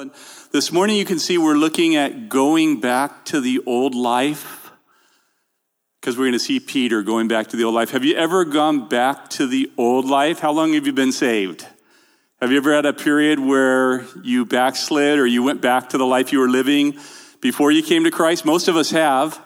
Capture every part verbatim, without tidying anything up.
And this morning you can see we're looking at going back to the old life, because we're going to see Peter going back to the old life. Have you ever gone back to the old life? How long have you been saved? Have you ever had a period where you backslid or you went back to the life you were living before you came to Christ? Most of us have.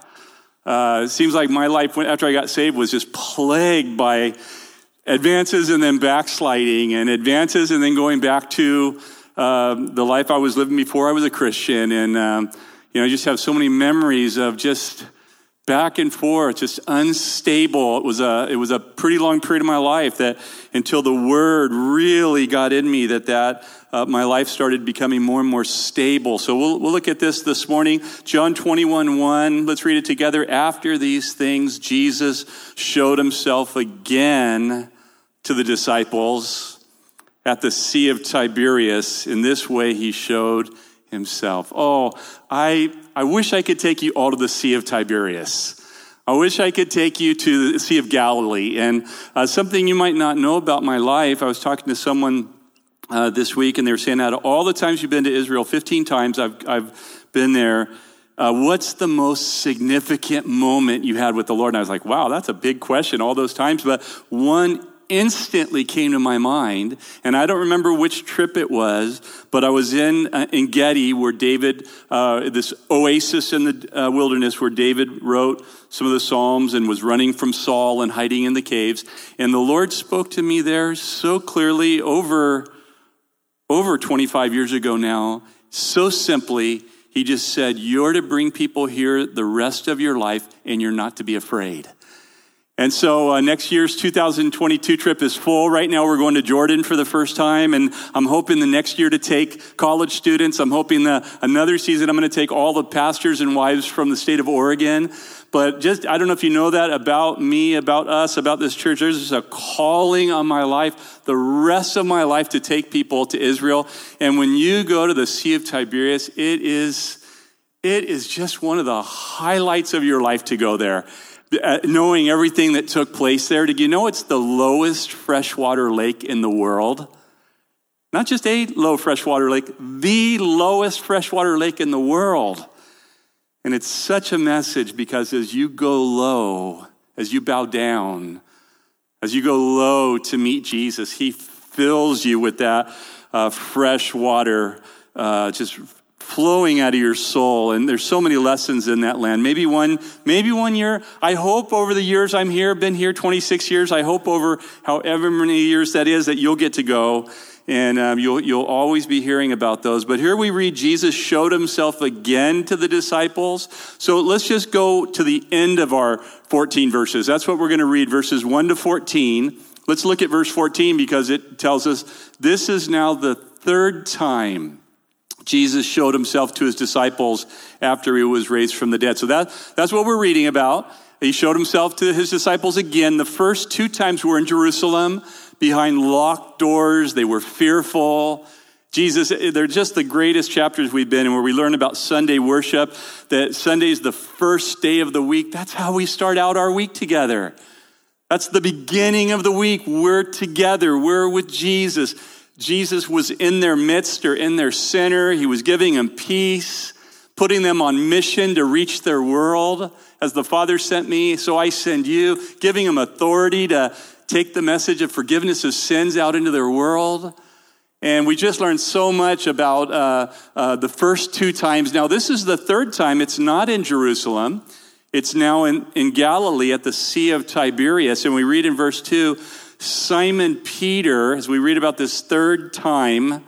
Uh, it seems like my life after I got saved was just plagued by advances and then backsliding, and advances and then going back to uh, the life I was living before I was a Christian. And, um, you know, I just have so many memories of just back and forth, just unstable. It was a it was a pretty long period of my life that until the Word really got in me that that uh, my life started becoming more and more stable. So we'll we'll look at this this morning. John twenty-one one. Let's read it together. After these things, Jesus showed himself again to the disciples at the Sea of Tiberias. In this way, he showed himself. Oh, I I wish I could take you all to the Sea of Tiberias. I wish I could take you to the Sea of Galilee. And uh, something you might not know about my life, I was talking to someone uh, this week, and they were saying, out of all the times you've been to Israel, fifteen times I've I've been there, uh, what's the most significant moment you had with the Lord? And I was like, wow, that's a big question, all those times. But one instantly came to my mind, and I don't remember which trip it was, but I was in uh, in Gedi, where David, uh, this oasis in the uh, wilderness, where David wrote some of the Psalms and was running from Saul and hiding in the caves. And the Lord spoke to me there so clearly over over twenty-five years ago now, so simply. He just said, you're to bring people here the rest of your life, and you're not to be afraid. And so uh, next year's two thousand twenty-two trip is full. Right now we're going to Jordan for the first time, and I'm hoping the next year to take college students. I'm hoping that another season I'm going to take all the pastors and wives from the state of Oregon. But just, I don't know if you know that about me, about us, about this church. There's just a calling on my life, the rest of my life, to take people to Israel. And when you go to the Sea of Tiberias, it is, it is just one of the highlights of your life to go there. Uh, knowing everything that took place there. Did you know it's the lowest freshwater lake in the world? Not just a low freshwater lake, the lowest freshwater lake in the world. And it's such a message, because as you go low, as you bow down, as you go low to meet Jesus, he fills you with that uh, fresh water, uh, just flowing out of your soul. And there's so many lessons in that land. Maybe one, maybe one year, I hope over the years I'm here, been here twenty-six years, I hope over however many years that is, that you'll get to go. And um, you'll you'll always be hearing about those. But here we read, Jesus showed himself again to the disciples. So let's just go to the end of our fourteen verses. That's what we're going to read, verses one to fourteen. Let's look at verse fourteen, because it tells us, this is now the third time Jesus showed himself to his disciples after he was raised from the dead. So that, that's what we're reading about. He showed himself to his disciples again. The first two times were in Jerusalem, behind locked doors. They were fearful. Jesus, they're just the greatest chapters we've been in, where we learn about Sunday worship, that Sunday is the first day of the week. That's how we start out our week together. That's the beginning of the week. We're together. We're with Jesus. Jesus was in their midst, or in their center. He was giving them peace, putting them on mission to reach their world. As the Father sent me, so I send you, giving them authority to take the message of forgiveness of sins out into their world. And we just learned so much about uh, uh, the first two times. Now, this is the third time. It's not in Jerusalem. It's now in, in Galilee at the Sea of Tiberias. And we read in verse two, Simon Peter, as we read about this third time,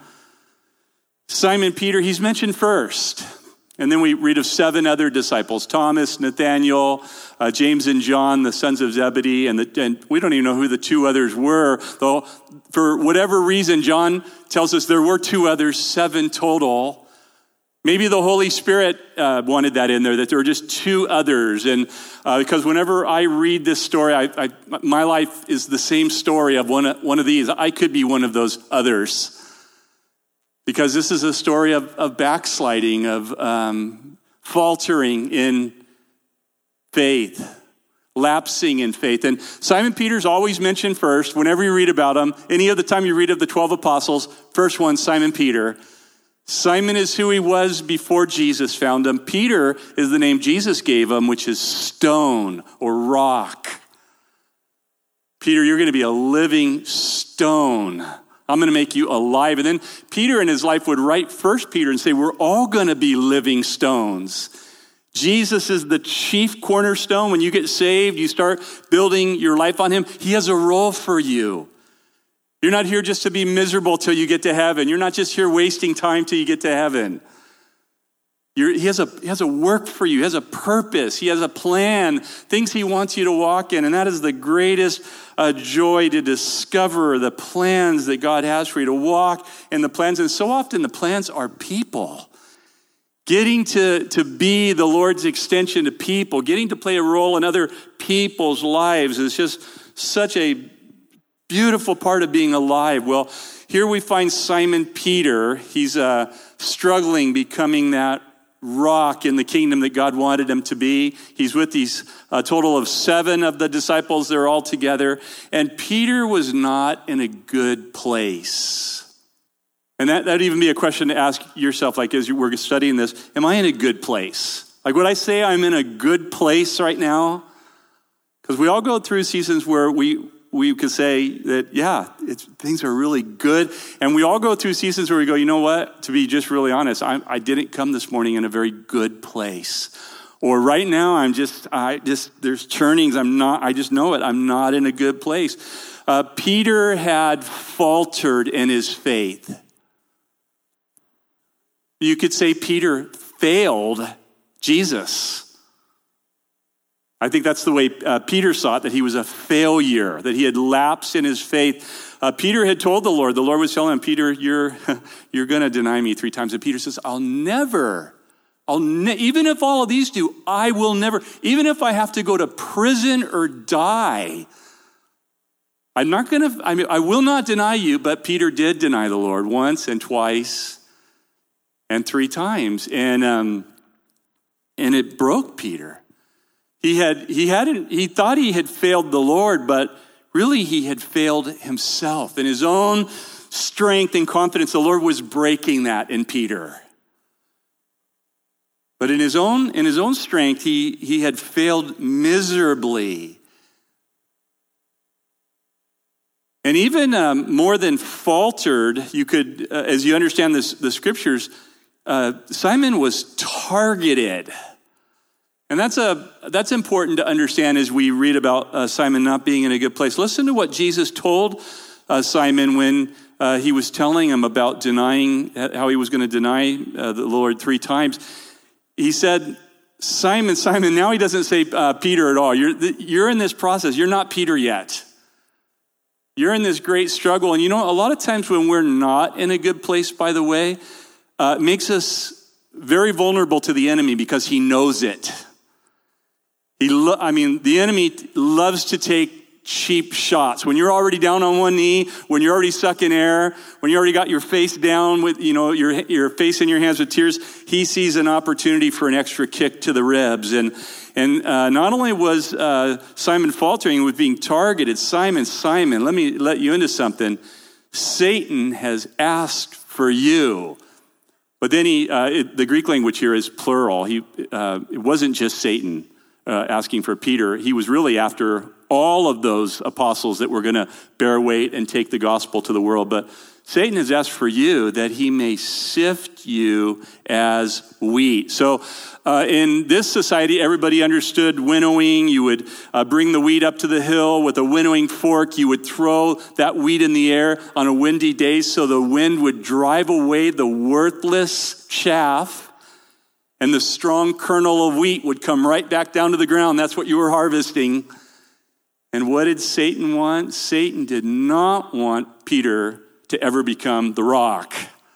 Simon Peter, he's mentioned first. And then we read of seven other disciples, Thomas, Nathaniel, uh, James and John, the sons of Zebedee, and, the, and we don't even know who the two others were, though for whatever reason, John tells us there were two others, seven total. Maybe the Holy Spirit uh, wanted that in there, that there were just two others. And uh, because whenever I read this story, I, I, my life is the same story of one, one of these. I could be one of those others. Because this is a story of, of backsliding, of um, faltering in faith, lapsing in faith. And Simon Peter's always mentioned first whenever you read about him. Any other time you read of the twelve apostles, first one, Simon Peter. Simon is who he was before Jesus found him. Peter is the name Jesus gave him, which is stone or rock. Peter, you're going to be a living stone. I'm going to make you alive. And then Peter in his life would write First Peter and say, we're all going to be living stones. Jesus is the chief cornerstone. When you get saved, you start building your life on him. He has a role for you. You're not here just to be miserable till you get to heaven. You're not just here wasting time till you get to heaven. You're, he, has a, he has a work for you. He has a purpose. He has a plan, things he wants you to walk in. And that is the greatest uh, joy to discover the plans that God has for you, to walk in the plans. And so often the plans are people. Getting to, to be the Lord's extension to people, getting to play a role in other people's lives is just such a beautiful part of being alive. Well, here we find Simon Peter. He's uh, struggling becoming that rock in the kingdom that God wanted him to be. He's with these a total of seven of the disciples. They're all together. And Peter was not in a good place. And that would even be a question to ask yourself, like as you were studying this, am I in a good place? Like would I say I'm in a good place right now? Because we all go through seasons where we we could say that, yeah, it's, things are really good. And we all go through seasons where we go, you know what? To be just really honest, I, I didn't come this morning in a very good place. Or right now, I'm just, I just, there's turnings. I'm not, I just know it. I'm not in a good place. Uh, Peter had faltered in his faith. You could say Peter failed Jesus. I think that's the way uh, Peter saw it, that he was a failure, that he had lapsed in his faith. Uh, Peter had told the Lord, the Lord was telling him, Peter, you're you're going to deny me three times. And Peter says, I'll never, I'll ne- even if all of these do, I will never, even if I have to go to prison or die, I'm not going to, I mean, I will not deny you. But Peter did deny the Lord once and twice and three times. And, um, and it broke Peter. He had he hadn't he thought he had failed the Lord, but really he had failed himself. In his own strength and confidence, the Lord was breaking that in Peter. But in his own in his own strength, he he had failed miserably. And even um, more than faltered, you could, uh, as you understand this, the scriptures, uh, Simon was targeted. And that's a that's important to understand as we read about uh, Simon not being in a good place. Listen to what Jesus told uh, Simon when uh, he was telling him about denying, how he was going to deny uh, the Lord three times. He said, Simon, Simon, now he doesn't say uh, Peter at all. You're, you're in this process. You're not Peter yet. You're in this great struggle. And you know, a lot of times when we're not in a good place, by the way, uh, it makes us very vulnerable to the enemy because he knows it. He, lo- I mean, the enemy loves to take cheap shots. When you're already down on one knee, when you're already sucking air, when you already got your face down with, you know, your your face in your hands with tears, he sees an opportunity for an extra kick to the ribs. And and uh, not only was uh, Simon faltering with being targeted, Simon, Simon, let me let you into something. Satan has asked for you. But then he, uh, it, the Greek language here is plural. He, uh, it wasn't just Satan Uh, asking for Peter. He was really after all of those apostles that were going to bear weight and take the gospel to the world. But Satan has asked for you that he may sift you as wheat. So uh, in this society, everybody understood winnowing. You would uh, bring the wheat up to the hill with a winnowing fork. You would throw that wheat in the air on a windy day so the wind would drive away the worthless chaff. And the strong kernel of wheat would come right back down to the ground. That's what you were harvesting. And what did Satan want? Satan did not want Peter to ever become the rock,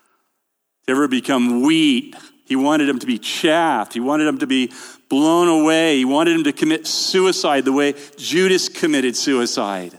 to ever become wheat. He wanted him to be chaff. He wanted him to be blown away. He wanted him to commit suicide the way Judas committed suicide.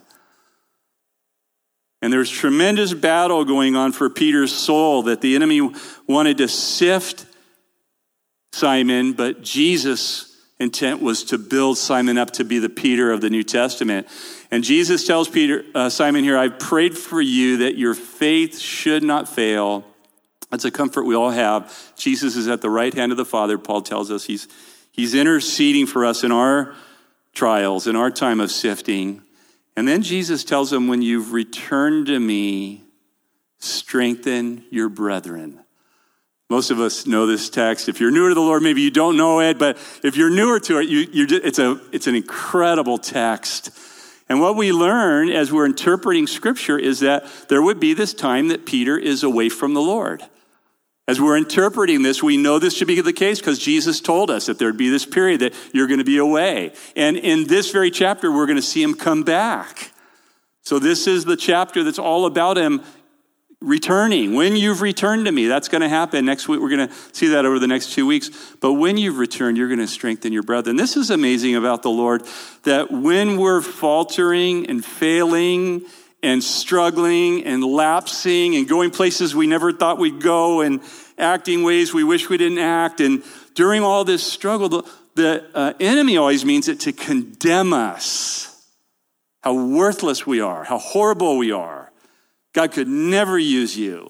And there's tremendous battle going on for Peter's soul that the enemy wanted to sift Simon, but Jesus' intent was to build Simon up to be the Peter of the New Testament. And Jesus tells Peter, uh, Simon here, I've prayed for you that your faith should not fail. That's a comfort we all have. Jesus is at the right hand of the Father. Paul tells us he's, he's interceding for us in our trials, in our time of sifting. And then Jesus tells them, when you've returned to me, strengthen your brethren. Most of us know this text. If you're newer to the Lord, maybe you don't know it, but if you're newer to it, you, you're just, it's a it's an incredible text. And what we learn as we're interpreting Scripture is that there would be this time that Peter is away from the Lord. As we're interpreting this, we know this should be the case because Jesus told us that there'd be this period that you're going to be away. And in this very chapter, we're going to see him come back. So this is the chapter that's all about him returning. When you've returned to me, that's going to happen. Next week, we're going to see that over the next two weeks. But when you've returned, you're going to strengthen your brethren. This is amazing about the Lord, that when we're faltering and failing and struggling and lapsing and going places we never thought we'd go and acting ways we wish we didn't act, and during all this struggle, the, the uh, enemy always means it to condemn us, how worthless we are, how horrible we are. God could never use you.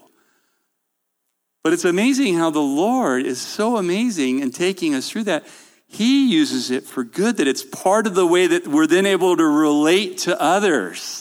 But it's amazing how the Lord is so amazing in taking us through that. He uses it for good, that it's part of the way that we're then able to relate to others.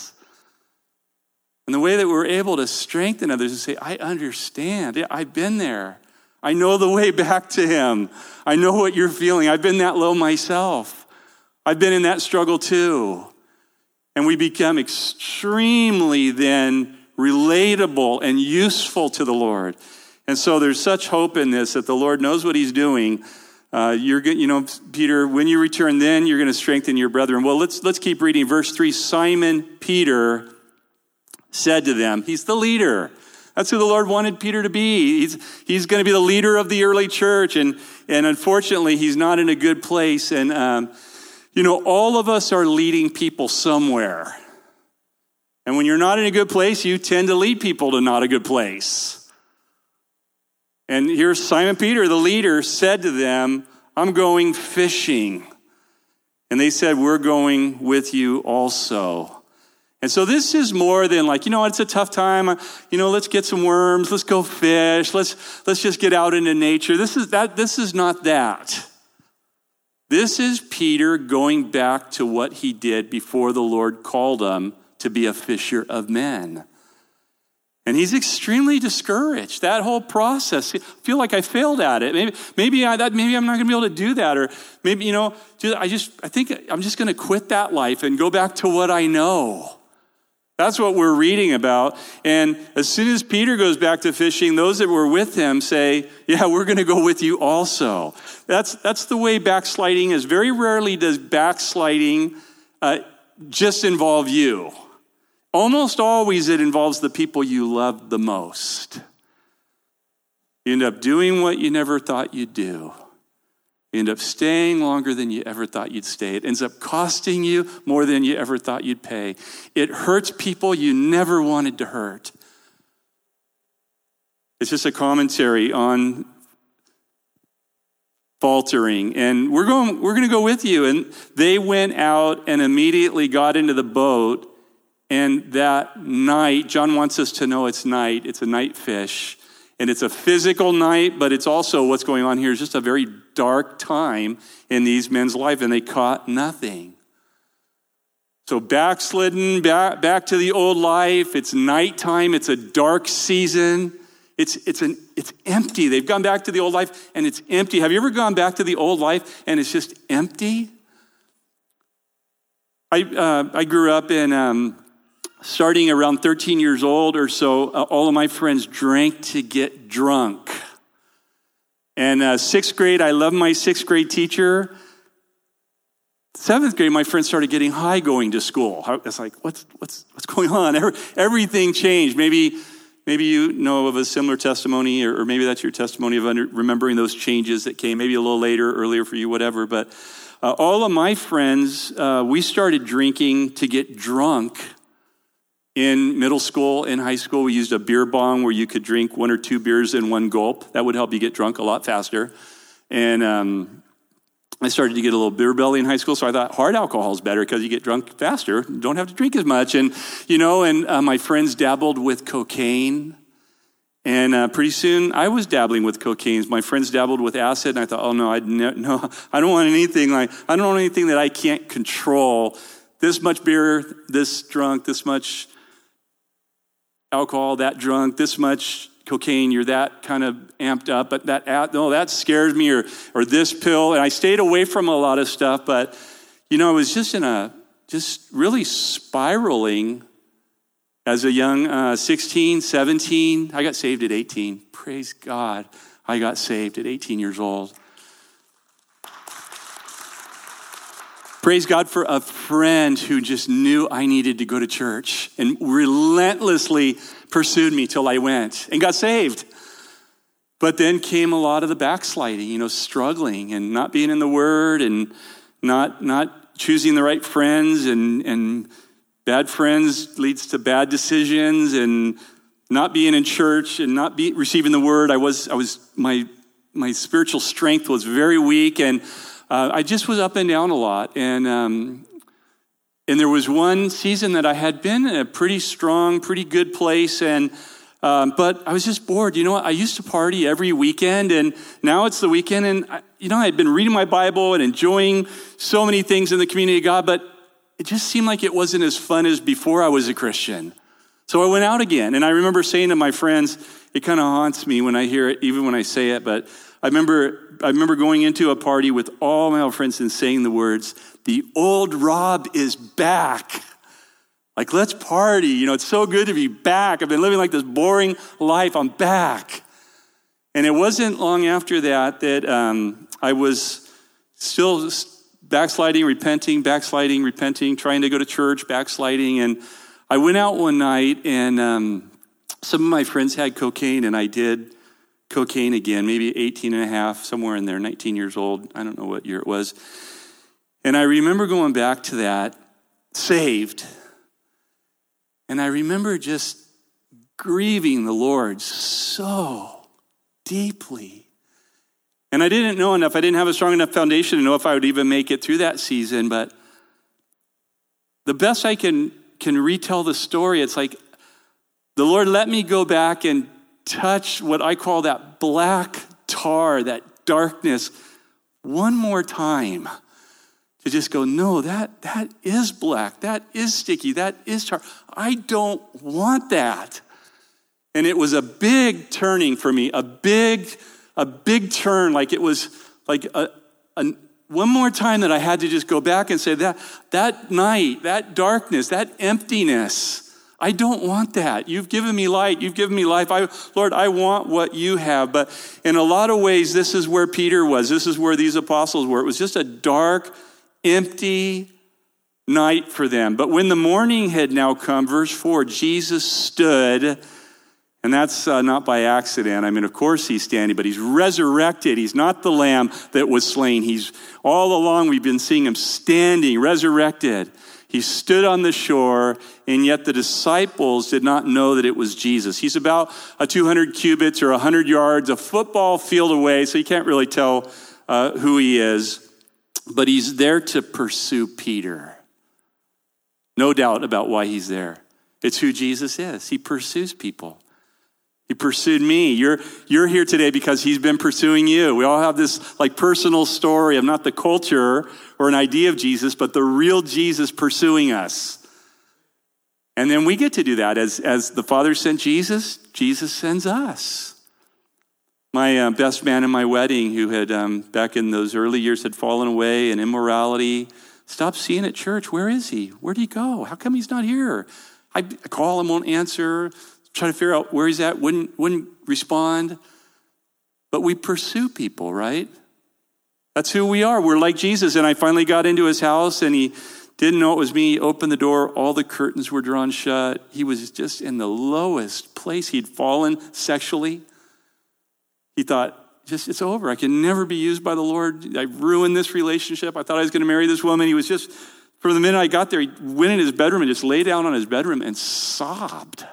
And the way that we're able to strengthen others and say, I understand. I've been there. I know the way back to him. I know what you're feeling. I've been that low myself. I've been in that struggle too. And we become extremely then relatable and useful to the Lord. And so there's such hope in this that the Lord knows what he's doing. Uh, you're good, you know, Peter, when you return, then you're going to strengthen your brethren. Well, let's let's keep reading. Verse three, Simon Peter said to them, he's the leader. That's who the Lord wanted Peter to be. He's he's going to be the leader of the early church. And, and unfortunately, he's not in a good place. And, um, you know, all of us are leading people somewhere. And when you're not in a good place, you tend to lead people to not a good place. And here's Simon Peter, the leader, said to them, I'm going fishing. And they said, we're going with you also. And so this is more than like, you know, it's a tough time. You know, let's get some worms. Let's go fish. Let's let's just get out into nature. This is that. This is not that. This is Peter going back to what he did before the Lord called him to be a fisher of men. And he's extremely discouraged. That whole process, I feel like I failed at it. Maybe, maybe, I, that, maybe I'm not going to be able to do that. Or maybe, you know, I just, I think I'm just going to quit that life and go back to what I know. That's what we're reading about. And as soon as Peter goes back to fishing, those that were with him say, yeah, we're going to go with you also. That's that's the way backsliding is. Very rarely does backsliding uh, just involve you. Almost always it involves the people you love the most. You end up doing what you never thought you'd do. You end up staying longer than you ever thought you'd stay. It ends up costing you more than you ever thought you'd pay. It hurts people you never wanted to hurt. It's just a commentary on faltering. And we're going, we're going to go with you. And they went out and immediately got into the boat. And that night, John wants us to know it's night. It's a night fish. And it's a physical night, but it's also what's going on here is just a very dark time in these men's life, and they caught nothing. So backslidden, back, back to the old life. It's nighttime. It's a dark season. It's it's an it's empty. They've gone back to the old life, and it's empty. Have you ever gone back to the old life, and it's just empty? I uh, I grew up in. Um, Starting around thirteen years old or so, uh, all of my friends drank to get drunk. And uh, sixth grade, I loved my sixth grade teacher. Seventh grade, my friends started getting high going to school. I was like, what's what's what's going on? Every, everything changed. Maybe maybe you know of a similar testimony, or, or maybe that's your testimony of under, remembering those changes that came. Maybe a little later, earlier for you, whatever. But uh, all of my friends, uh, we started drinking to get drunk. In middle school, in high school, we used a beer bong where you could drink one or two beers in one gulp. That would help you get drunk a lot faster. And um, I started to get a little beer belly in high school, so I thought hard alcohol is better because you get drunk faster. You don't have to drink as much. And, you know, and uh, my friends dabbled with cocaine. And uh, pretty soon, I was dabbling with cocaine. My friends dabbled with acid, and I thought, oh, no, I'd ne- no, I don't want anything like, I don't want anything that I can't control. This much beer, this drunk, this much alcohol, that drunk, this much cocaine, you're that kind of amped up, but that, no, that scares me, or or this pill. And I stayed away from a lot of stuff, but, you know, I was just in a, just really spiraling as a young uh, sixteen, seventeen. I got saved at eighteen. Praise God. I got saved at eighteen years old. Praise God for a friend who just knew I needed to go to church and relentlessly pursued me till I went and got saved. But then came a lot of the backsliding, you know, struggling and not being in the Word and not not choosing the right friends, and and bad friends leads to bad decisions, and not being in church and not be, receiving the Word. I was, I was, my, my spiritual strength was very weak, and uh, I just was up and down a lot. And, um, and there was one season that I had been in a pretty strong, pretty good place, and, um, but I was just bored. You know what? I used to party every weekend, and now it's the weekend, and I, you know, I had been reading my Bible and enjoying so many things in the community of God, but it just seemed like it wasn't as fun as before I was a Christian. So I went out again. And I remember saying to my friends, it kind of haunts me when I hear it, even when I say it, but I remember I remember going into a party with all my old friends and saying the words, "The old Rob is back." Like, let's party. You know, it's so good to be back. I've been living like this boring life. I'm back. And it wasn't long after that that um, I was still backsliding, repenting, backsliding, repenting, trying to go to church, backsliding. And I went out one night, and um, some of my friends had cocaine, and I did cocaine again, maybe eighteen and a half, somewhere in there, nineteen years old. I don't know what year it was. And I remember going back to that, saved. And I remember just grieving the Lord so deeply. And I didn't know enough. I didn't have a strong enough foundation to know if I would even make it through that season. But the best I can can retell the story, it's like the Lord let me go back and touch what I call that black tar, that darkness, one more time. To just go, no, that that is black. That is sticky. That is tar. I don't want that. And it was a big turning for me, a big A big turn, like it was like a, a, one more time that I had to just go back and say that that night, that darkness, that emptiness, I don't want that. You've given me light. You've given me life. I, Lord, I want what you have. But in a lot of ways, this is where Peter was. This is where these apostles were. It was just a dark, empty night for them. But when the morning had now come, verse four, Jesus stood. And that's uh, not by accident. I mean, of course he's standing, but he's resurrected. He's not the lamb that was slain. He's all along we've been seeing him standing, resurrected. He stood on the shore, and yet the disciples did not know that it was Jesus. He's about a two hundred cubits or one hundred yards, a football field away, so you can't really tell uh, who he is. But he's there to pursue Peter. No doubt about why he's there. It's who Jesus is. He pursues people. He pursued me. You're, you're here today because he's been pursuing you. We all have this like personal story of not the culture or an idea of Jesus, but the real Jesus pursuing us. And then we get to do that. As, as the Father sent Jesus, Jesus sends us. My uh, best man in my wedding, who had um, back in those early years had fallen away in immorality, stopped seeing at church. Where is he? Where'd he go? How come he's not here? I, I call him, won't answer. Try to figure out where he's at, wouldn't, wouldn't respond. But we pursue people, right? That's who we are. We're like Jesus. And I finally got into his house, and he didn't know it was me. He opened the door. All the curtains were drawn shut. He was just in the lowest place. He'd fallen sexually. He thought, just it's over. I can never be used by the Lord. I ruined this relationship. I thought I was going to marry this woman. He was just, from the minute I got there, he went in his bedroom and just lay down on his bedroom and sobbed.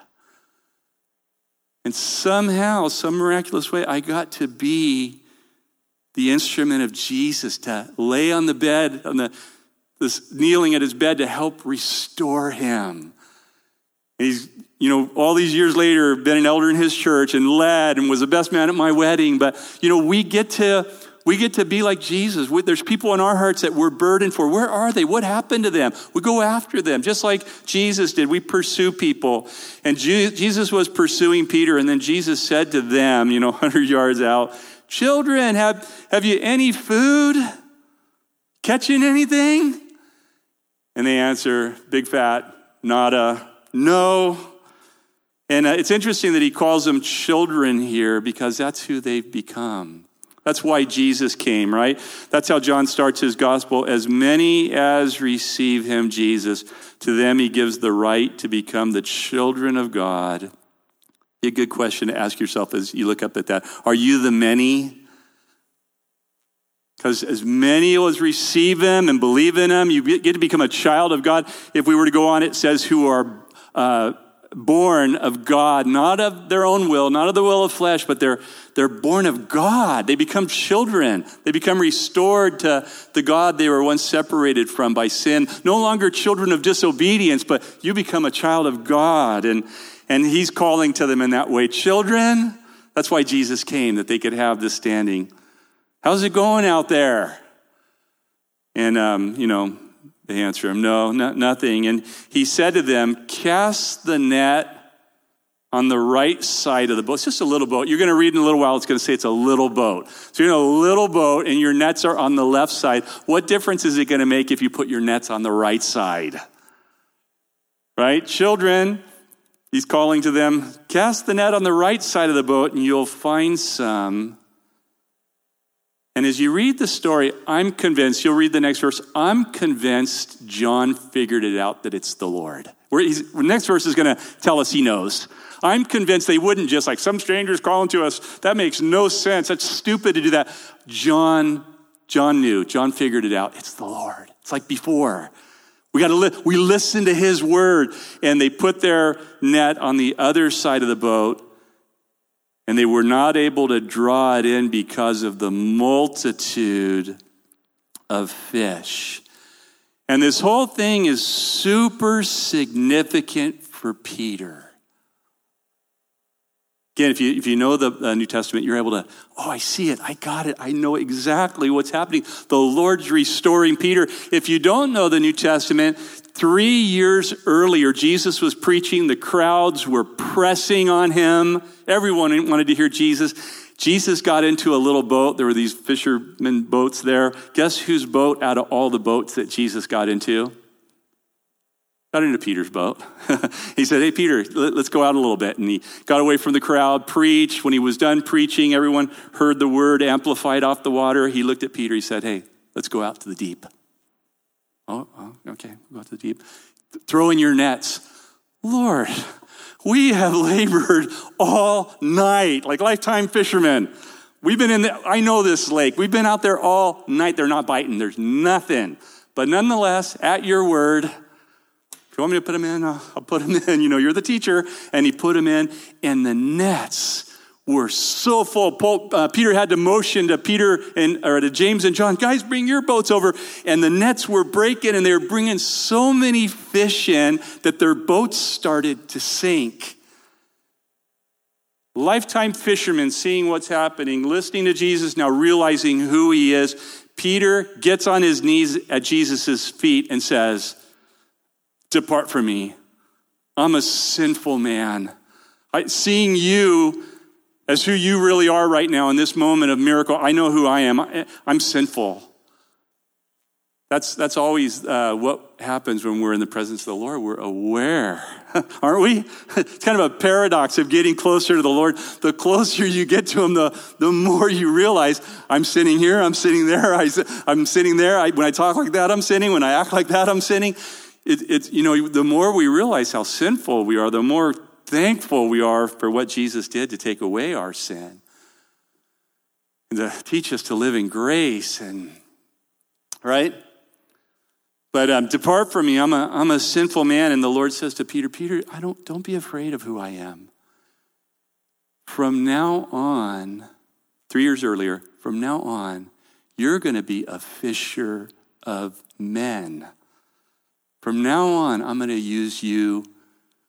And somehow, some miraculous way, I got to be the instrument of Jesus, to lay on the bed, on the this kneeling at his bed to help restore him. And he's, you know, all these years later, been an elder in his church and led and was the best man at my wedding. But, you know, we get to we get to be like Jesus. We, there's people in our hearts that we're burdened for. Where are they? What happened to them? We go after them, just like Jesus did. We pursue people. And Je- Jesus was pursuing Peter, and then Jesus said to them, you know, one hundred yards out, children, have, have you any food? Catching anything? And they answer, big fat, nada, no. And uh, it's interesting that he calls them children here because that's who they've become. That's why Jesus came, right? That's how John starts his gospel. As many as receive him, Jesus, to them he gives the right to become the children of God. A good question to ask yourself as you look up at that. Are you the many? Because as many as receive him and believe in him, you get to become a child of God. If we were to go on, it says who are uh, born of God, not of their own will, not of the will of flesh, but they're they're born of God. They become children. They become restored to the God they were once separated from by sin. No longer children of disobedience, but you become a child of God. And, and he's calling to them in that way. Children, that's why Jesus came, that they could have this standing. How's it going out there? And, um, you know, they answer him, no, no, nothing. And he said to them, cast the net on the right side of the boat. It's just a little boat. You're going to read in a little while, it's going to say it's a little boat. So you're in a little boat and your nets are on the left side. What difference is it going to make if you put your nets on the right side? Right? Children, he's calling to them, cast the net on the right side of the boat and you'll find some. And as you read the story, I'm convinced, you'll read the next verse, I'm convinced John figured it out that it's the Lord. Where he's, the next verse is going to tell us he knows. I'm convinced they wouldn't just like some strangers calling to us. That makes no sense. That's stupid to do that. John, John knew. John figured it out. It's the Lord. It's like before. We got to li- we listen to his word, and they put their net on the other side of the boat, and they were not able to draw it in because of the multitude of fish. And this whole thing is super significant for Peter. Again, if you if you know the uh, New Testament, you're able to, oh, I see it. I got it. I know exactly what's happening. The Lord's restoring Peter. If you don't know the New Testament, three years earlier, Jesus was preaching. The crowds were pressing on him. Everyone wanted to hear Jesus. Jesus got into a little boat. There were these fishermen boats there. Guess whose boat out of all the boats that Jesus got into? Got into Peter's boat. He said, hey, Peter, let's go out a little bit. And he got away from the crowd, preached. When he was done preaching, everyone heard the word amplified off the water. He looked at Peter. He said, hey, let's go out to the deep. Oh, oh okay, go out to the deep. Throw in your nets. Lord, we have labored all night, like lifetime fishermen. We've been in the, I know this lake. We've been out there all night. They're not biting. There's nothing. But nonetheless, at your word, if you want me to put them in, I'll, I'll put them in. You know, you're the teacher. And he put them in, and the nets were so full. Paul, uh, Peter had to motion to Peter and or to James and John, guys, bring your boats over. And the nets were breaking, and they were bringing so many fish in that their boats started to sink. Lifetime fishermen seeing what's happening, listening to Jesus, now realizing who he is. Peter gets on his knees at Jesus' feet and says, depart from me. I'm a sinful man. I, seeing you as who you really are right now in this moment of miracle, I know who I am. I, I'm sinful. That's that's always uh, what happens when we're in the presence of the Lord. We're aware, aren't we? It's kind of a paradox of getting closer to the Lord. The closer you get to him, the, the more you realize, I'm sinning here, I'm sinning there, I, I'm sinning there. I, when I talk like that, I'm sinning. When I act like that, I'm sinning. It, it's, you know, the more we realize how sinful we are, the more thankful we are for what Jesus did to take away our sin and to teach us to live in grace and, right? But um, depart from me, I'm a, I'm a sinful man. And the Lord says to Peter, Peter, I don't, don't be afraid of who I am. From now on, three years earlier, from now on, you're going to be a fisher of men. From now on, I'm going to use you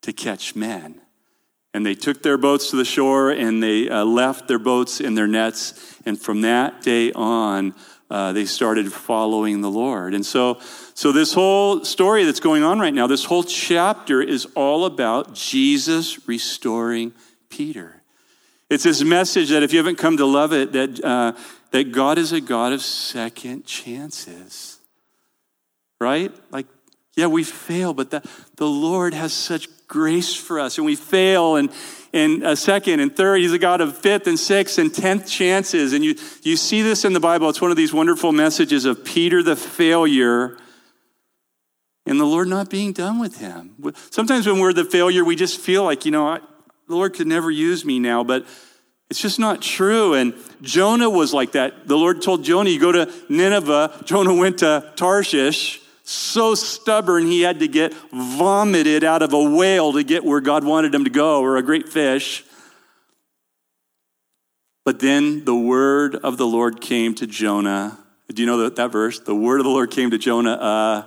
to catch men. And they took their boats to the shore, and they uh, left their boats in their nets. And from that day on, uh, they started following the Lord. And so, so this whole story that's going on right now, this whole chapter is all about Jesus restoring Peter. It's this message that if you haven't come to love it, that uh, that God is a God of second chances, right? Like, yeah, we fail, but the, the Lord has such grace for us, and we fail, and and a second and third, he's a God of fifth and sixth and tenth chances, and you you see this in the Bible. It's one of these wonderful messages of Peter the failure, and the Lord not being done with him. Sometimes when we're the failure, we just feel like, you know, I, the Lord could never use me now, but it's just not true. And Jonah was like that. The Lord told Jonah, you go to Nineveh. Jonah went to Tarshish. So stubborn, he had to get vomited out of a whale to get where God wanted him to go, or a great fish. But then the word of the Lord came to Jonah. Do you know that, that verse? The word of the Lord came to Jonah. Uh,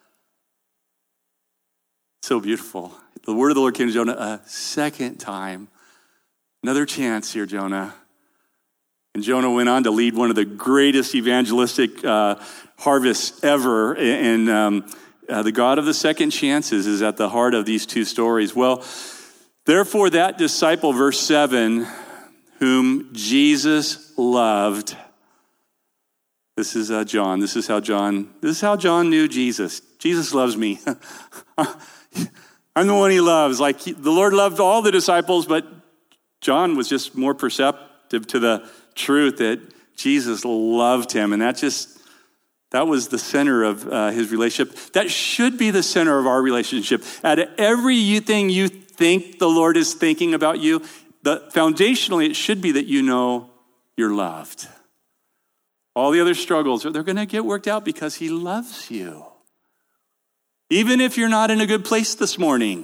so beautiful. The word of the Lord came to Jonah a second time. Another chance here, Jonah. And Jonah went on to lead one of the greatest evangelistic uh, harvests ever. And um, uh, the God of the second chances is at the heart of these two stories. Well, therefore that disciple, verse seven, whom Jesus loved. This is uh, John. This is how John, this is how John knew Jesus. Jesus loves me. I'm the one he loves. Like he, the Lord loved all the disciples, but John was just more perceptive to the truth that Jesus loved him. And that just, that was the center of uh, his relationship. That should be the center of our relationship. At everything you think the Lord is thinking about you, the, foundationally, it should be that you know you're loved. All the other struggles, they're going to get worked out because he loves you. Even if you're not in a good place this morning,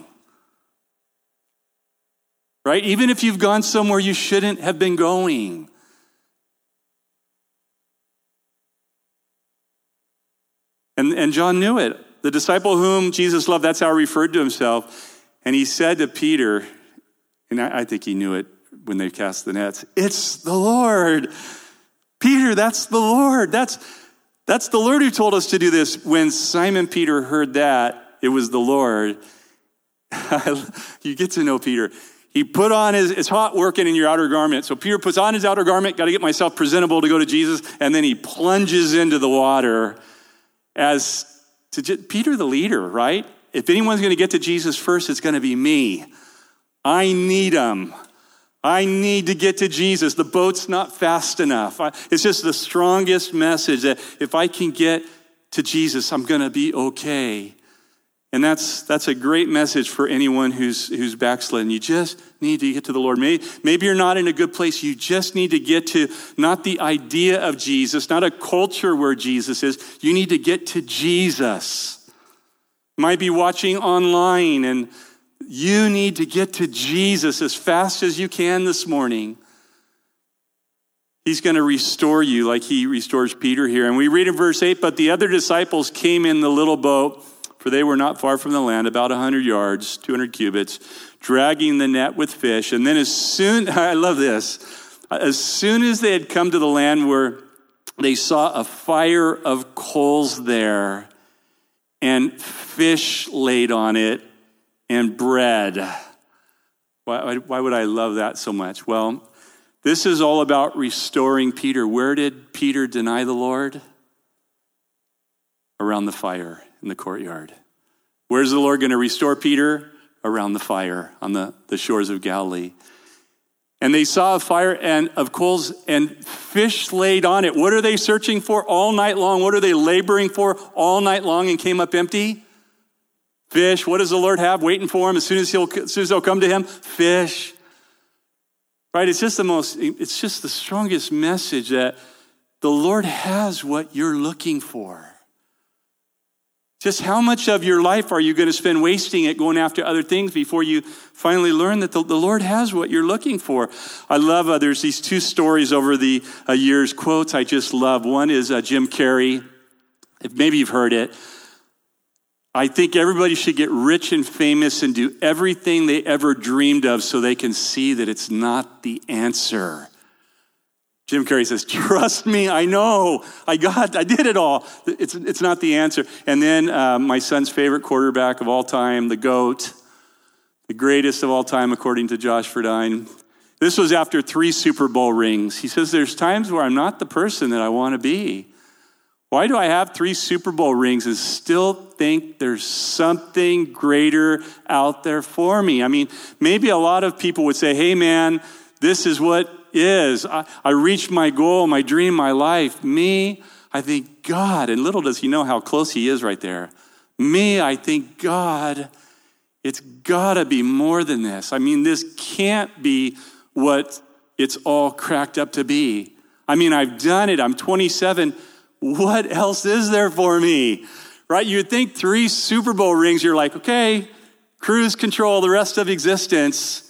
right? Even if you've gone somewhere you shouldn't have been going. And, and John knew it. The disciple whom Jesus loved, that's how he referred to himself. And he said to Peter, and I, I think he knew it when they cast the nets, it's the Lord. Peter, that's the Lord. That's That's the Lord who told us to do this. When Simon Peter heard that, it was the Lord. You get to know Peter. He put on his, it's hot working in your outer garment. So Peter puts on his outer garment, got to get myself presentable to go to Jesus. And then he plunges into the water as to Peter, the leader, right? If anyone's going to get to Jesus first, it's going to be me. I need him. I need to get to Jesus. The boat's not fast enough. It's just the strongest message that if I can get to Jesus, I'm going to be okay. And that's that's a great message for anyone who's who's backslidden. You just need to get to the Lord. Maybe, maybe you're not in a good place. You just need to get to not the idea of Jesus, not a culture where Jesus is. You need to get to Jesus. You might be watching online, and you need to get to Jesus as fast as you can this morning. He's going to restore you like he restores Peter here. And we read in verse eight, but the other disciples came in the little boat, for they were not far from the land, about one hundred yards, two hundred cubits, dragging the net with fish. And then as soon, I love this, as soon as they had come to the land where they saw a fire of coals there and fish laid on it, and bread. Why, why would I love that so much? Well, this is all about restoring Peter. Where did Peter deny the Lord? Around the fire in the courtyard. Where's the Lord going to restore Peter? Around the fire on the, the shores of Galilee. And they saw a fire and of coals and fish laid on it. What are they searching for all night long? What are they laboring for all night long and came up empty? Fish. What does the Lord have waiting for him as soon as he'll as soon as they'll come to him? Fish. Right? It's just the most, it's just the strongest message that the Lord has what you're looking for. Just how much of your life are you going to spend wasting it going after other things before you finally learn that the, the Lord has what you're looking for? I love, uh, there's these two stories over the uh, years, quotes I just love. One is uh, Jim Carrey. If maybe you've heard it. I think everybody should get rich and famous and do everything they ever dreamed of so they can see that it's not the answer. Jim Carrey says, trust me, I know. I got, I did it all. It's, it's not the answer. And then uh, my son's favorite quarterback of all time, the GOAT, the greatest of all time, according to Josh Ferdine. This was after three Super Bowl rings. He says, there's times where I'm not the person that I want to be. Why do I have three Super Bowl rings and still think there's something greater out there for me? I mean, maybe a lot of people would say, hey man, this is what is. I, I reached my goal, my dream, my life. Me, I think God, and little does he know how close he is right there. Me, I think God, it's gotta be more than this. I mean, this can't be what it's all cracked up to be. I mean, I've done it. I'm twenty-seven. What else is there for me? Right? You'd think three Super Bowl rings, you're like, okay, cruise control the rest of existence.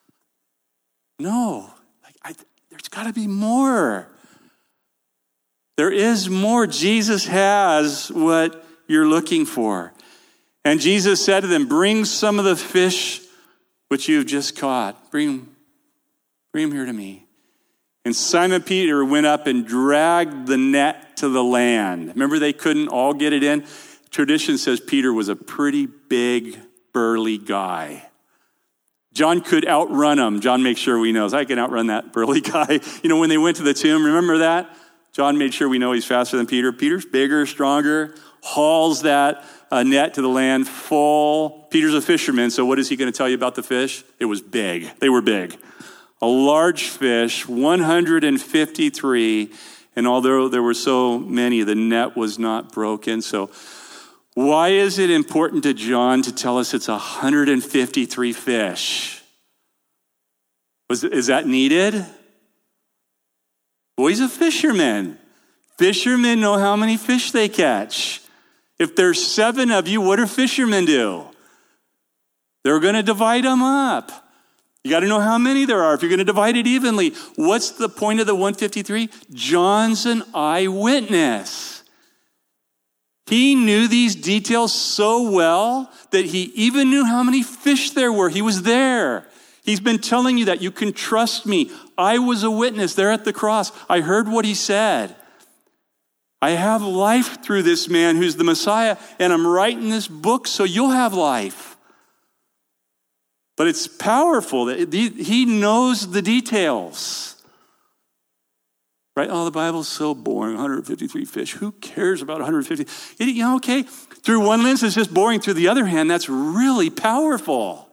No. I, there's got to be more. There is more. Jesus has what you're looking for. And Jesus said to them, bring some of the fish which you've just caught. Bring, bring them here to me. And Simon Peter went up and dragged the net to the land. Remember, they couldn't all get it in? Tradition says Peter was a pretty big, burly guy. John could outrun him. John makes sure we know. I can outrun that burly guy. You know, when they went to the tomb, remember that? John made sure we know he's faster than Peter. Peter's bigger, stronger, hauls that uh, net to the land full. Peter's a fisherman, so what is he going to tell you about the fish? It was big. They were big. A large fish, one hundred fifty-three, and although there were so many, the net was not broken. So why is it important to John to tell us it's one hundred fifty-three fish? Was, is that needed? Well, he's a fisherman. Fishermen know how many fish they catch. If there's seven of you, what do fishermen do? They're going to divide them up. You got to know how many there are if you're going to divide it evenly. What's the point of the one hundred fifty-three? John's an eyewitness. He knew these details so well that he even knew how many fish there were. He was there. He's been telling you that you can trust me. I was a witness there at the cross. I heard what he said. I have life through this man who's the Messiah, and I'm writing this book so you'll have life. But it's powerful that he knows the details. Right? Oh, the Bible's so boring. one hundred fifty-three fish. Who cares about one hundred fifty? You know, okay, through one lens it's just boring. Through the other hand, that's really powerful.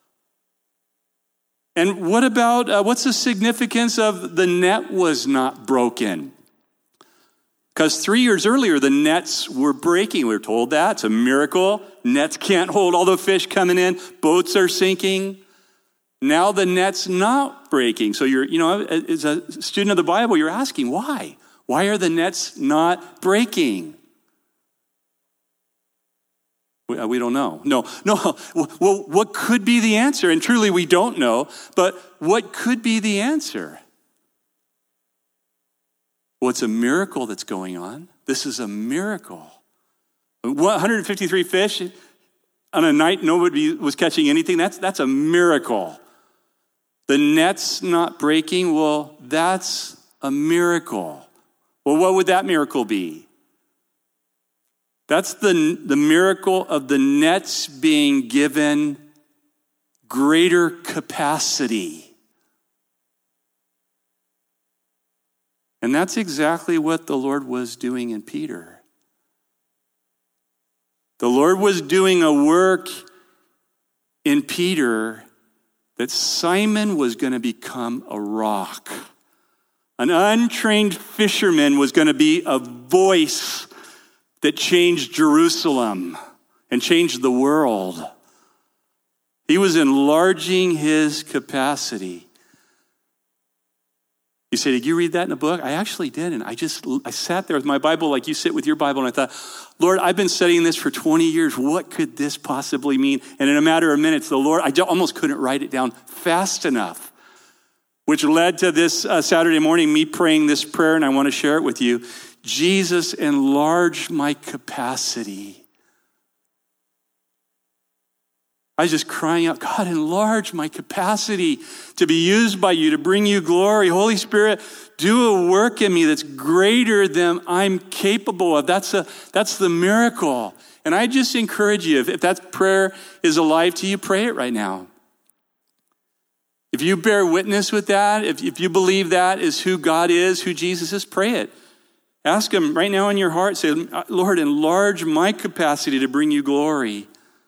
And what about, uh, what's the significance of the net was not broken? Because three years earlier, the nets were breaking. We were told that. It's a miracle. Nets can't hold all the fish coming in. Boats are sinking. Now the net's not breaking. So you're, you know, as a student of the Bible, you're asking, why? Why are the nets not breaking? We, we don't know. No, no. Well, what could be the answer? And truly we don't know, but what could be the answer? Well, it's a miracle that's going on. This is a miracle. one hundred fifty-three fish on a night nobody was catching anything. That's, that's a miracle. The net's not breaking. Well, that's a miracle. Well, what would that miracle be? That's the, the miracle of the nets being given greater capacity. And that's exactly what the Lord was doing in Peter. The Lord was doing a work in Peter that Simon was going to become a rock. An untrained fisherman was going to be a voice that changed Jerusalem and changed the world. He was enlarging his capacity. You say, did you read that in a book? I actually did. And I just, I sat there with my Bible like you sit with your Bible. And I thought, Lord, I've been studying this for twenty years. What could this possibly mean? And in a matter of minutes, the Lord, I almost couldn't write it down fast enough, which led to this uh, Saturday morning, me praying this prayer. And I want to share it with you. Jesus, enlarge my capacity I was just crying out, God, enlarge my capacity to be used by you, to bring you glory. Holy Spirit, do a work in me that's greater than I'm capable of. That's a, that's the miracle. And I just encourage you, if, if that prayer is alive to you, pray it right now. If you bear witness with that, if, if you believe that is who God is, who Jesus is, pray it. Ask him right now in your heart, say, Lord, enlarge my capacity to bring you glory.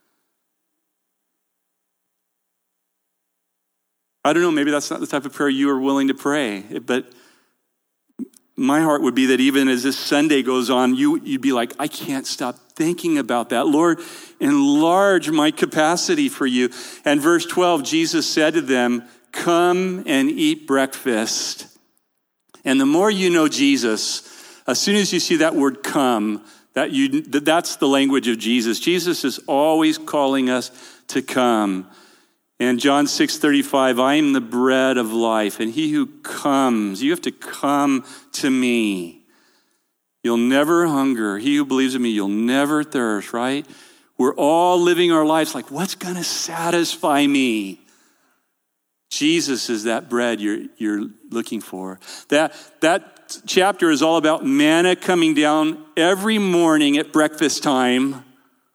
I don't know, maybe that's not the type of prayer you are willing to pray, but my heart would be that even as this Sunday goes on, you, you'd be like, I can't stop thinking about that. Lord, enlarge my capacity for you. And verse twelve, Jesus said to them, come and eat breakfast. And the more you know Jesus, as soon as you see that word come, that you that's the language of Jesus. Jesus is always calling us to come. And John six thirty-five, I am the bread of life, and he who comes, you have to come to me. You'll never hunger. He who believes in me, you'll never thirst, right? We're all living our lives like, what's going to satisfy me? Jesus is that bread you're, you're looking for. That, that chapter is all about manna coming down every morning at breakfast time.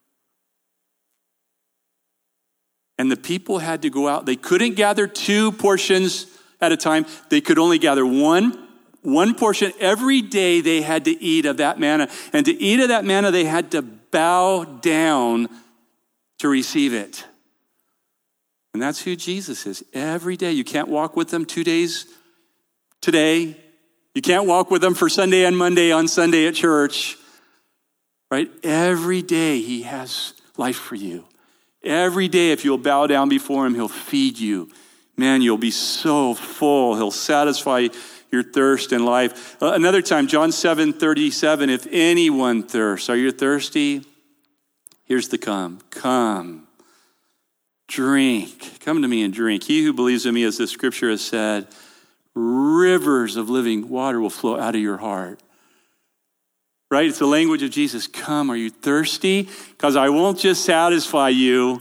And the people had to go out. They couldn't gather two portions at a time. They could only gather one, one portion. Every day they had to eat of that manna. And to eat of that manna, they had to bow down to receive it. And that's who Jesus is. Every day. You can't walk with them two days today. You can't walk with them for Sunday and Monday on Sunday at church. Right? Every day he has life for you. Every day, if you'll bow down before him, he'll feed you. Man, you'll be so full. He'll satisfy your thirst in life. Uh, another time, John seven thirty-seven, if anyone thirsts, are you thirsty? Here's the come. Come, drink. Come to me and drink. He who believes in me, as the scripture has said, rivers of living water will flow out of your heart. Right? It's the language of Jesus. Come, are you thirsty? Because I won't just satisfy you.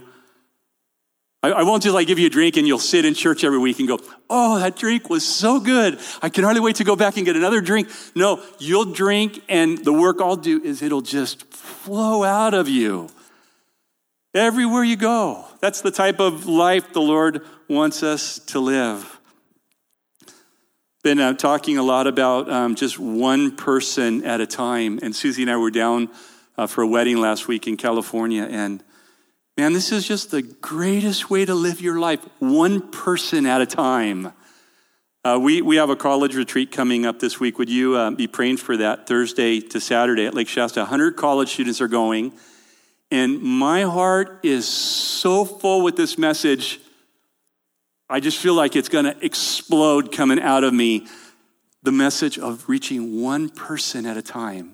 I, I won't just like give you a drink and you'll sit in church every week and go, oh, that drink was so good. I can hardly wait to go back and get another drink. No, you'll drink and the work I'll do is it'll just flow out of you. Everywhere you go. That's the type of life the Lord wants us to live. Been uh, talking a lot about um, just one person at a time. And Susie and I were down uh, for a wedding last week in California. And man, this is just the greatest way to live your life. One person at a time. Uh, we, we have a college retreat coming up this week. Would you uh, be praying for that Thursday to Saturday at Lake Shasta? one hundred college students are going. And my heart is so full with this message. I just feel like it's going to explode coming out of me. The message of reaching one person at a time.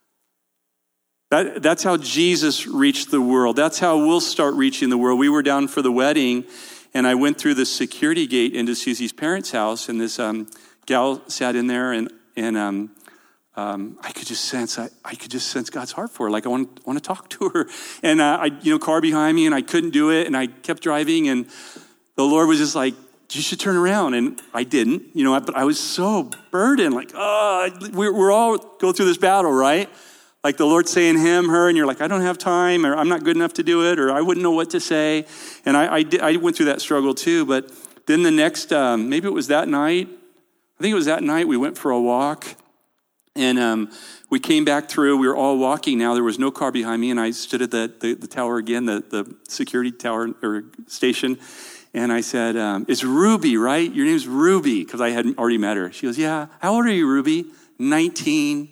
That, that's how Jesus reached the world. That's how we'll start reaching the world. We were down for the wedding, and I went through the security gate into Susie's parents' house, and this um, gal sat in there, and and um, um, I could just sense I, I could just sense God's heart for her. Like I want want to talk to her, and uh, I you know car behind me, and I couldn't do it, and I kept driving, and the Lord was just like, you should turn around. And I didn't, you know, but I was so burdened, like, oh, we're, we're all go through this battle, right? Like the Lord saying him, her, and you're like, I don't have time, or I'm not good enough to do it, or I wouldn't know what to say. And I I, did, I went through that struggle too. But then the next, um, maybe it was that night, I think it was that night, we went for a walk. And um, we came back through, we were all walking now. There was no car behind me, and I stood at the, the, the tower again, the, the security tower or station. And I said, um, it's Ruby, right? Your name's Ruby, because I had already met her. She goes, yeah. How old are you, Ruby? nineteen.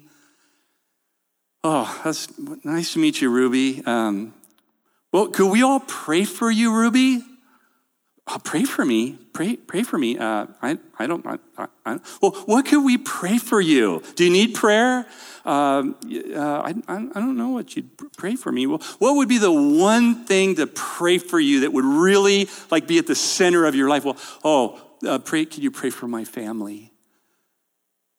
Oh, that's nice to meet you, Ruby. Um, well, could we all pray for you, Ruby? Oh, pray for me. Pray, pray for me. Uh, I, I don't. I, I, well, what could we pray for you? Do you need prayer? Um, uh, I, I don't know what you'd pray for me. Well, what would be the one thing to pray for you that would really like be at the center of your life? Well, oh, uh, pray. Can you pray for my family?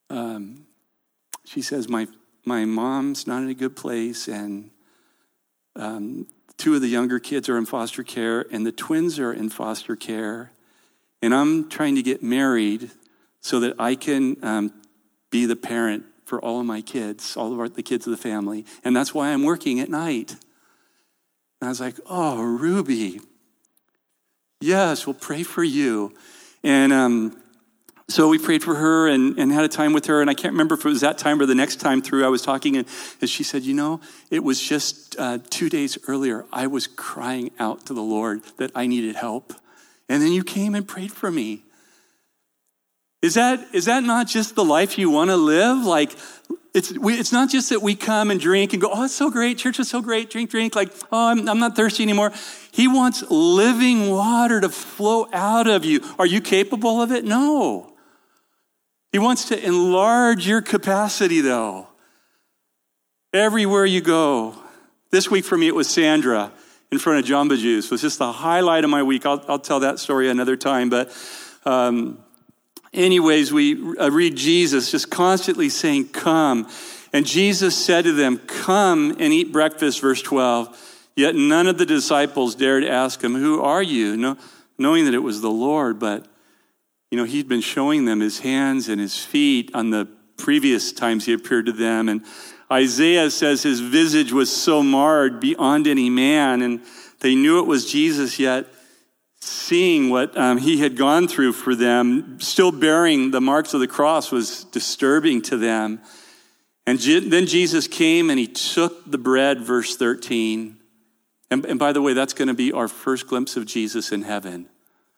Um, she says my my mom's not in a good place, and um, two of the younger kids are in foster care, and the twins are in foster care. And I'm trying to get married so that I can um, be the parent for all of my kids, all of our, the kids of the family. And that's why I'm working at night. And I was like, oh, Ruby, yes, we'll pray for you. And um, so we prayed for her and, and had a time with her. And I can't remember if it was that time or the next time through I was talking. And, and she said, you know, it was just uh, two days earlier. I was crying out to the Lord that I needed help. And then you came and prayed for me. Is that is that not just the life you want to live? Like, it's we, it's not just that we come and drink and go, oh, it's so great. Church is so great. Drink, drink. Like, oh, I'm, I'm not thirsty anymore. He wants living water to flow out of you. Are you capable of it? No. He wants to enlarge your capacity, though. Everywhere you go. This week for me, it was Sandra in front of Jamba Juice. It was just the highlight of my week. I'll, I'll tell that story another time. But um, anyways, we uh, read Jesus just constantly saying, come. And Jesus said to them, come and eat breakfast, verse twelve. Yet none of the disciples dared ask him, who are you? No, knowing that it was the Lord. But, you know, he'd been showing them his hands and his feet on the previous times he appeared to them. And Isaiah says his visage was so marred beyond any man. And they knew it was Jesus, yet seeing what um, he had gone through for them, still bearing the marks of the cross, was disturbing to them. And Je- then Jesus came and he took the bread, verse thirteen. And, and by the way, that's going to be our first glimpse of Jesus in heaven.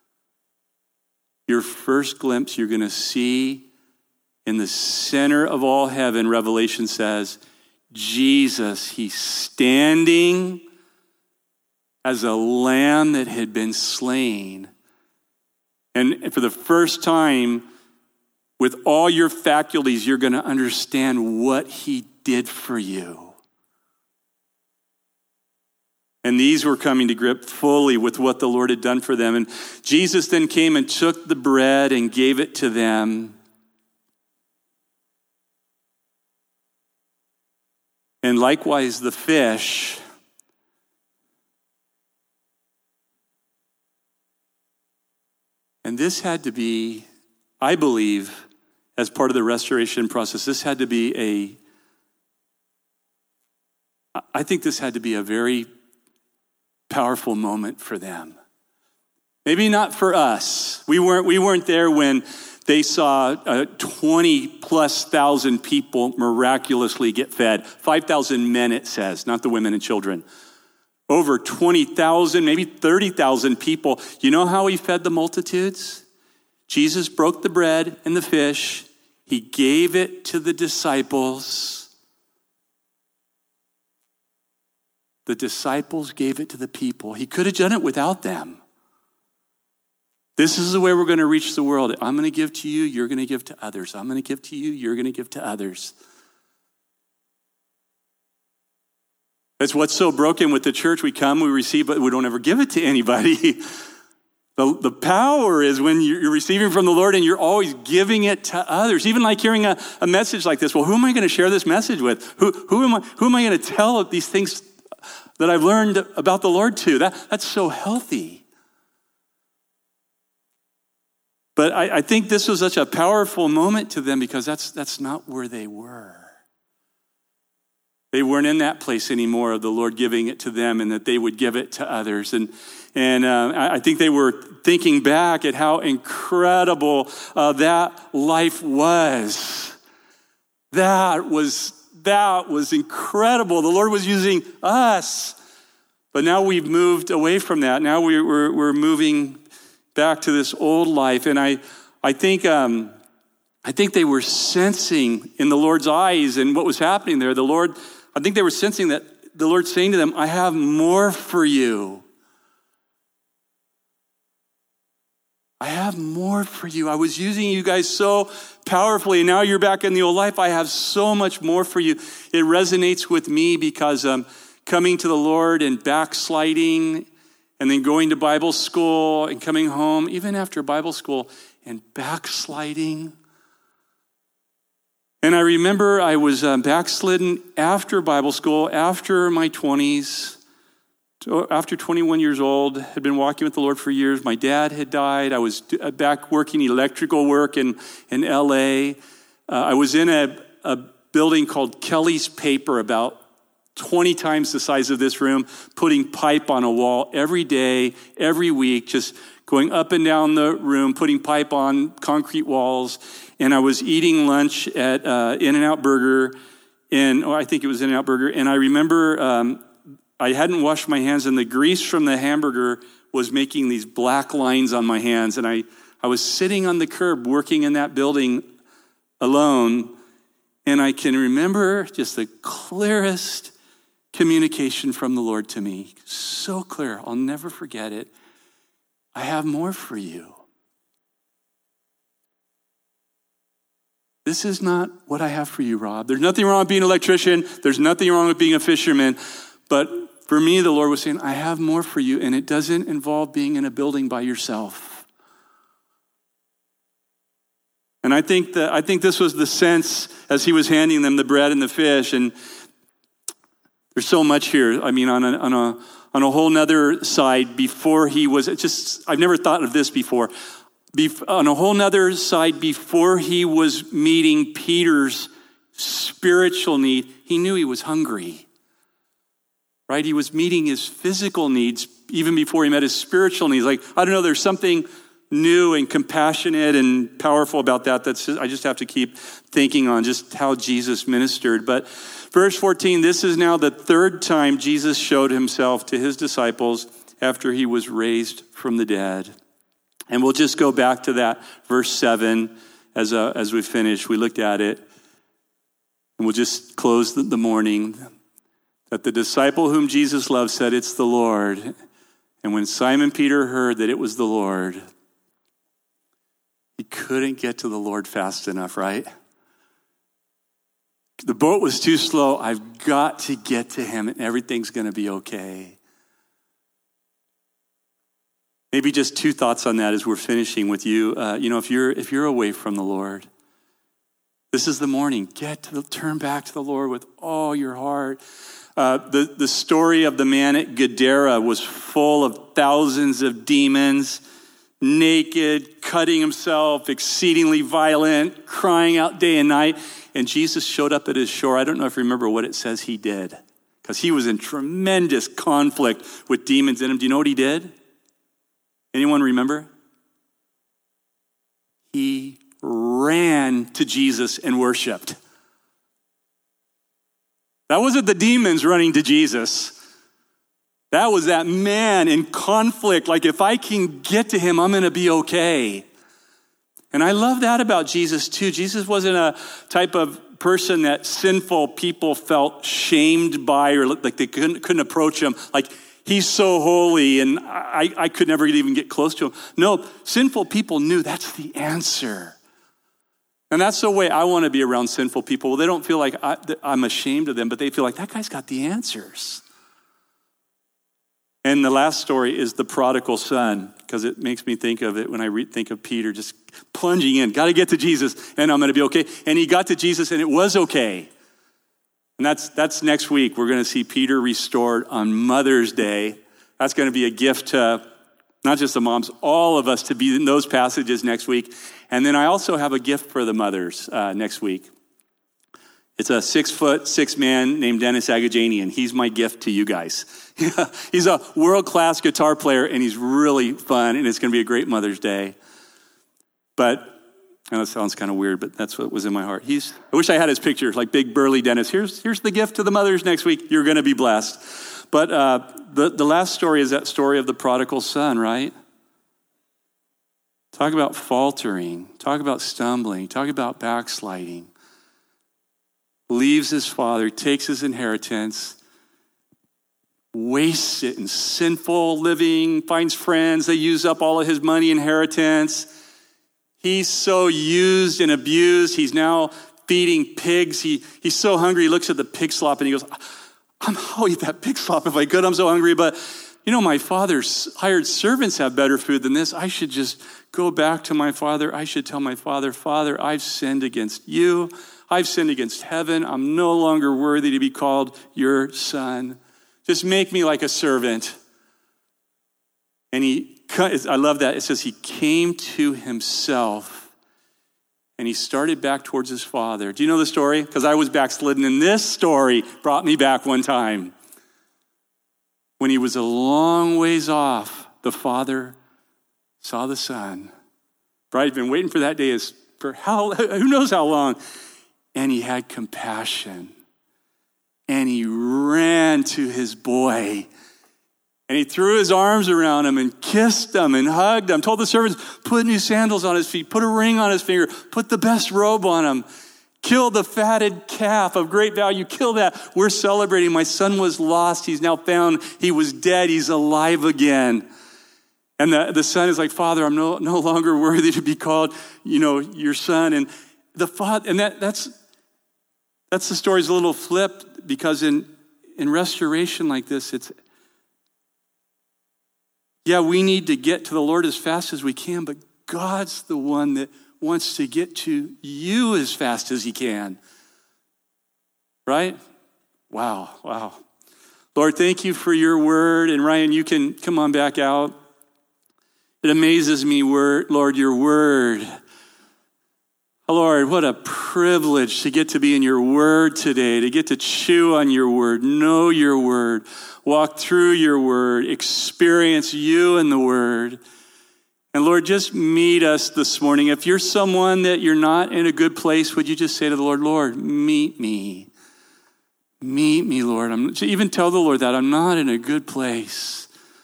Your first glimpse you're going to see in the center of all heaven, Revelation says, Jesus, he's standing as a lamb that had been slain. And for the first time, with all your faculties, you're going to understand what he did for you. And these were coming to grip fully with what the Lord had done for them. And Jesus then came and took the bread and gave it to them. And likewise the fish. And this had to be, I believe, as part of the restoration process, this had to be a, I think this had to be a very powerful moment for them. Maybe not for us. We weren't, we weren't there when they saw uh, twenty plus thousand people miraculously get fed. five thousand men, it says, not the women and children. Over twenty thousand, maybe thirty thousand people. You know how he fed the multitudes? Jesus broke the bread and the fish. He gave it to the disciples. The disciples gave it to the people. He could have done it without them. This is the way we're going to reach the world. I'm going to give to you, you're going to give to others. I'm going to give to you, you're going to give to others. That's what's so broken with the church. We come, we receive, but we don't ever give it to anybody. The, the power is when you're receiving from the Lord and you're always giving it to others. Even like hearing a, a message like this. Well, who am I going to share this message with? Who, who am I, who am I going to tell these things that I've learned about the Lord to? That, that's so healthy. But I, I think this was such a powerful moment to them because that's that's not where they were. They weren't in that place anymore of the Lord giving it to them and that they would give it to others. And and uh, I think they were thinking back at how incredible uh, that life was. That was that was incredible. The Lord was using us. But now we've moved away from that. Now we're we're, we're moving back to this old life. And I I think um, I think they were sensing in the Lord's eyes and what was happening there. The Lord, I think they were sensing that the Lord's saying to them, I have more for you. I have more for you. I was using you guys so powerfully, and now you're back in the old life. I have so much more for you. It resonates with me because um, coming to the Lord and backsliding and then going to Bible school and coming home, even after Bible school, and backsliding. And I remember I was um, backslidden after Bible school, after my twenties. So after twenty-one years old, had been walking with the Lord for years. My dad had died. I was back working electrical work in, in L A. Uh, I was in a, a building called Kelly's Paper, about twenty times the size of this room, putting pipe on a wall every day, every week, just going up and down the room, putting pipe on concrete walls. And I was eating lunch at uh, In-N-Out Burger, and oh, I think it was In-N-Out Burger. And I remember um, I hadn't washed my hands, and the grease from the hamburger was making these black lines on my hands. And I, I was sitting on the curb working in that building alone, and I can remember just the clearest communication from the Lord to me. So clear, I'll never forget it. I have more for you. This is not what I have for you, Rob. There's nothing wrong with being an electrician. There's nothing wrong with being a fisherman. But for me, the Lord was saying, I have more for you, and it doesn't involve being in a building by yourself. And I think that I think this was the sense as he was handing them the bread and the fish. And there's so much here. I mean, on a on a on a whole nother side, before he was just, I've never thought of this before. Bef- on a whole nother side, before he was meeting Peter's spiritual need, he knew he was hungry. Right? He was meeting his physical needs even before he met his spiritual needs. Like, I don't know, there's something new and compassionate and powerful about that. That's just, I just have to keep thinking on just how Jesus ministered. But verse fourteen, this is now the third time Jesus showed himself to his disciples after he was raised from the dead. And we'll just go back to that verse seven as uh, as we finish. We looked at it. And we'll just close the, the morning. That the disciple whom Jesus loved said, it's the Lord. And when Simon Peter heard that it was the Lord, he couldn't get to the Lord fast enough, right? The boat was too slow. I've got to get to him and everything's going to be okay. Maybe just two thoughts on that as we're finishing with you. Uh, you know, if you're if you're away from the Lord, this is the morning. Get to the, turn back to the Lord with all your heart. Uh, the, the story of the man at Gadara was full of thousands of demons, naked, cutting himself, exceedingly violent, crying out day and night. And Jesus showed up at his shore. I don't know if you remember what it says he did, because he was in tremendous conflict with demons in him. Do you know what he did? Anyone remember? He ran to Jesus and worshiped. That wasn't the demons running to Jesus. That was that man in conflict. Like, if I can get to him, I'm going to be okay. And I love that about Jesus too. Jesus wasn't a type of person that sinful people felt shamed by, or like they couldn't, couldn't approach him. Like, he's so holy and I, I could never even get close to him. No, sinful people knew that's the answer. And that's the way I want to be around sinful people. Well, they don't feel like I, I'm ashamed of them, but they feel like that guy's got the answers. And the last story is the prodigal son, because it makes me think of it when I re- think of Peter just plunging in. Got to get to Jesus and I'm going to be okay. And he got to Jesus and it was okay. And that's that's next week. We're going to see Peter restored on Mother's Day. That's going to be a gift to not just the moms, all of us to be in those passages next week. And then I also have a gift for the mothers uh, next week. It's a six foot, six man named Dennis Agajanian. He's my gift to you guys. He's a world-class guitar player and he's really fun and it's going to be a great Mother's Day. But, and that sounds kind of weird, but that's what was in my heart. He's, I wish I had his picture, like big burly Dennis. Here's, here's the gift to the mothers next week. You're going to be blessed. But uh, the, the last story is that story of the prodigal son, right? Talk about faltering. Talk about stumbling. Talk about backsliding. Leaves his father, takes his inheritance, wastes it in sinful living, finds friends. They use up all of his money inheritance. He's so used and abused. He's now feeding pigs. He, he's so hungry. He looks at the pig slop and he goes, I'm, I'll eat that pig slop if I could. I'm so hungry. But, you know, my father's hired servants have better food than this. I should just go back to my father. I should tell my father, Father, I've sinned against you. I've sinned against heaven. I'm no longer worthy to be called your son. Just make me like a servant. And he, I love that. It says he came to himself and he started back towards his father. Do you know the story? Because I was backslidden, and this story brought me back one time. When he was a long ways off, the father saw the son. Right? He'd been waiting for that day as for how, who knows how long. And he had compassion. And he ran to his boy. And he threw his arms around him and kissed him and hugged him. Told the servants, put new sandals on his feet, put a ring on his finger, put the best robe on him. Kill the fatted calf of great value. Kill that. We're celebrating. My son was lost. He's now found. He was dead. He's alive again. And the, the son is like, Father, I'm no, no longer worthy to be called, you know, your son. And the father, and that, that's that's the story's a little flipped, because in, in restoration like this, it's, yeah, we need to get to the Lord as fast as we can, but God's the one that wants to get to you as fast as he can. Right? Wow, wow. Lord, thank you for your word. And Ryan, you can come on back out. It amazes me, word, Lord, your word. Oh, Lord, what a privilege to get to be in your word today, to get to chew on your word, know your word, walk through your word, experience you in the word. And Lord, just meet us this morning. If you're someone that you're not in a good place, would you just say to the Lord, Lord, meet me. Meet me, Lord. I'm, even tell the Lord that I'm not in a good place.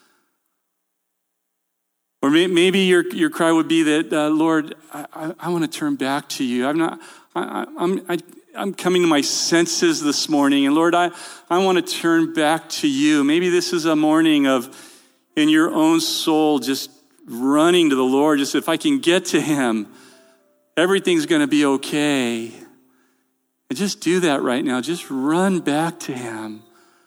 Or maybe your your cry would be that, uh, Lord, I, I, I want to turn back to you. I'm not. I, I'm I, I'm coming to my senses this morning, and Lord, I I want to turn back to you. Maybe this is a morning of, in your own soul, just running to the Lord. Just if I can get to Him, everything's going to be okay. And just do that right now. Just run back to Him.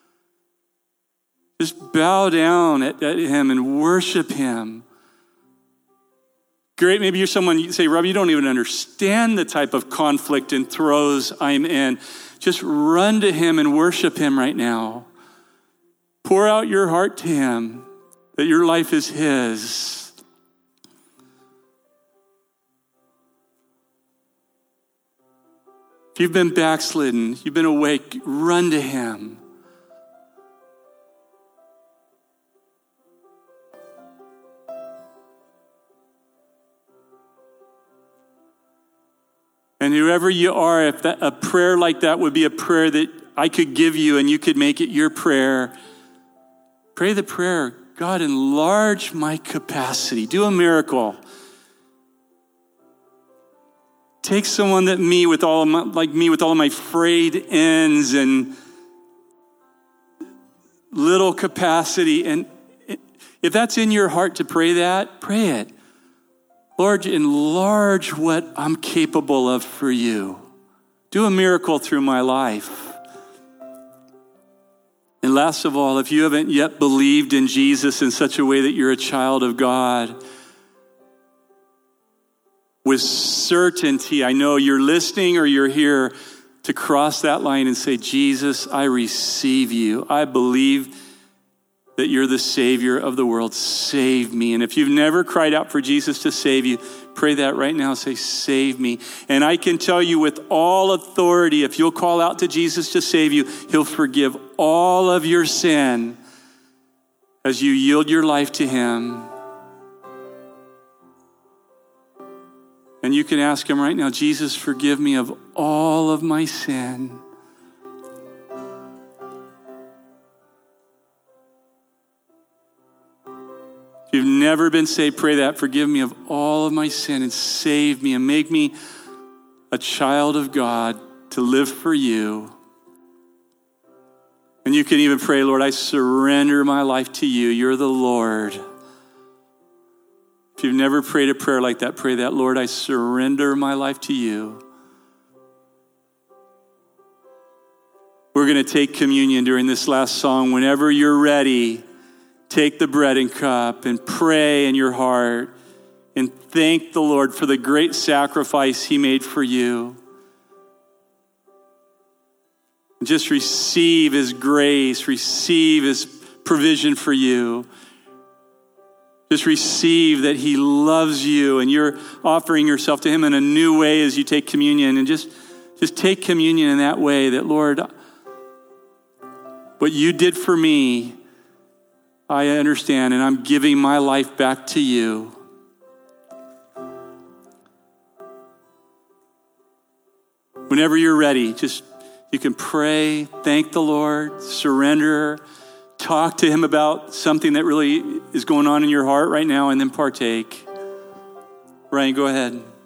Just bow down at, at Him and worship Him. Great, maybe you're someone, you say, Rob, you don't even understand the type of conflict and throes I'm in. Just run to Him and worship Him right now. Pour out your heart to Him, that your life is His. If you've been backslidden, you've been awake, run to Him. And whoever you are, if that, a prayer like that would be a prayer that I could give you and you could make it your prayer, pray the prayer, God, enlarge my capacity. Do a miracle. Take someone that me with all of my, like me with all of my frayed ends and little capacity. And if that's in your heart to pray that, pray it. Lord, enlarge what I'm capable of for you. Do a miracle through my life. And last of all, if you haven't yet believed in Jesus in such a way that you're a child of God, with certainty, I know you're listening or you're here to cross that line and say, Jesus, I receive you. I believe that you're the Savior of the world. Save me. And if you've never cried out for Jesus to save you, pray that right now. Say, save me. And I can tell you with all authority, if you'll call out to Jesus to save you, He'll forgive all of your sin as you yield your life to Him. And you can ask Him right now, Jesus, forgive me of all of my sin. If you've never been saved, pray that. Forgive me of all of my sin and save me and make me a child of God to live for you. And you can even pray, Lord, I surrender my life to you. You're the Lord. If you've never prayed a prayer like that, pray that. Lord, I surrender my life to you. We're going to take communion during this last song. Whenever you're ready, take the bread and cup and pray in your heart and thank the Lord for the great sacrifice He made for you. Just receive his grace, receive his provision for you. Just receive that he loves you and you're offering yourself to him in a new way as you take communion. And just, just take communion in that way that, Lord, what you did for me, I understand, and I'm giving my life back to you. Whenever you're ready, just you can pray, thank the Lord, surrender, talk to him about something that really is going on in your heart right now, and then partake. Ryan, go ahead.